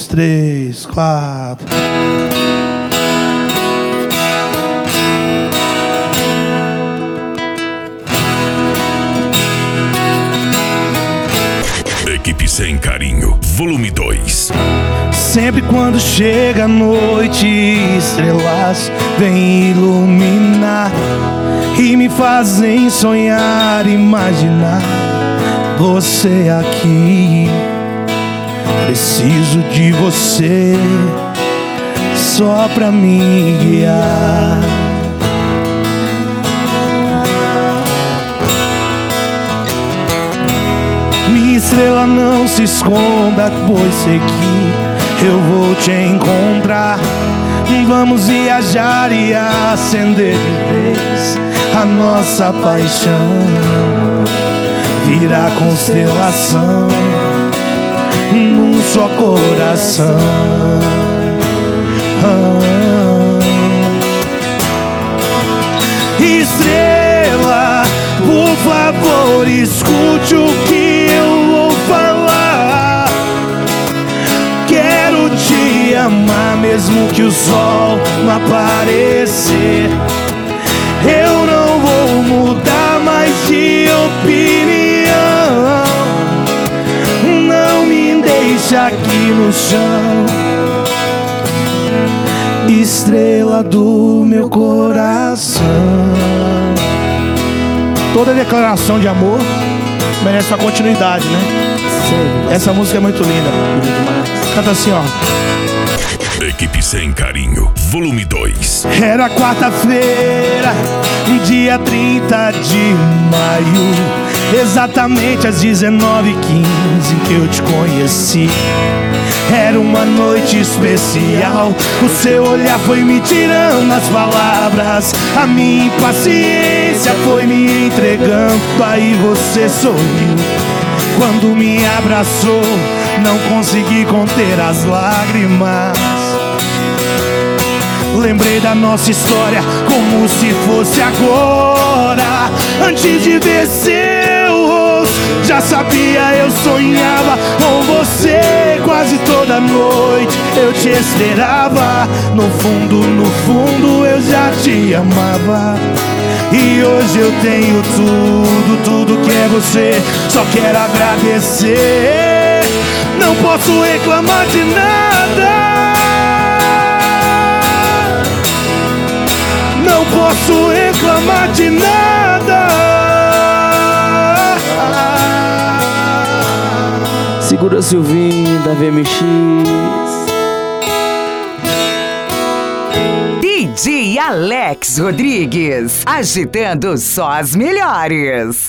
3, 4. Equipe Sem Carinho, volume 2. Sempre quando chega a noite, estrelas vêm iluminar e me fazem sonhar, imaginar você aqui. Preciso de você só pra me guiar. Minha estrela, não se esconda, pois sei que eu vou te encontrar. Vamos viajar e acender de vez a nossa paixão. Virar constelação num só coração. Estrela, por favor, escute o que eu vou falar. Quero te amar mesmo que o sol não aparecer. Eu não vou mudar mais de opinião. Não me deixa aqui no chão. Estrela do meu coração. Toda declaração de amor merece uma continuidade, né? Sim. Essa música é muito linda. Canta assim, ó. Equipe Sem Carinho, volume 2. Era quarta-feira, dia 30 de maio, exatamente às 19h15 que eu te conheci. Era uma noite especial, o seu olhar foi me tirando as palavras, a minha impaciência foi me entregando. Aí você sorriu quando me abraçou, não consegui conter as lágrimas. Lembrei da nossa história como se fosse agora. Antes de ver seu rosto, já sabia, eu sonhava com você. Quase toda noite eu te esperava. No fundo eu já te amava. E hoje eu tenho tudo que é você. Só quero agradecer. Não posso reclamar de nada. Não posso reclamar de nada. Segura Silvinho da VMX. DJ Alex Rodrigues, agitando só as melhores.